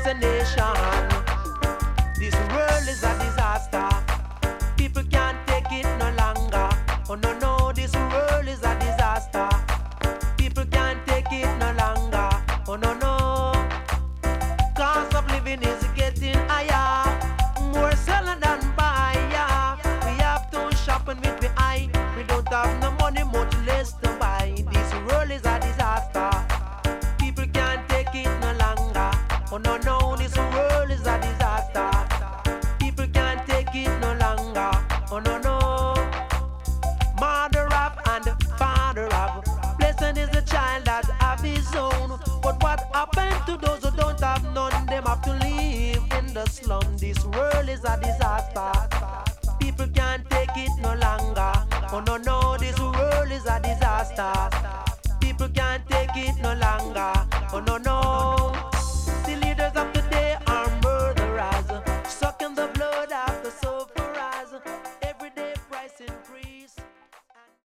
destination. This world is a disaster. People can't take it no longer. Oh no no, this world is a disaster. People can't take it no longer. Oh no no. Cost of living is getting higher. More selling than buyer. We have to shop and with the eye. We don't have no money, much less to buy. This world is a disaster. People can't take it no longer. Oh no no, this world is a disaster. People can't take it no longer. Oh no no. Mother of and father of. Blessed is the child that have his own. But what happened to those who don't have none? Them have to live in the slum. This world is a disaster. People can't take it no longer. Oh no no, this world is a disaster.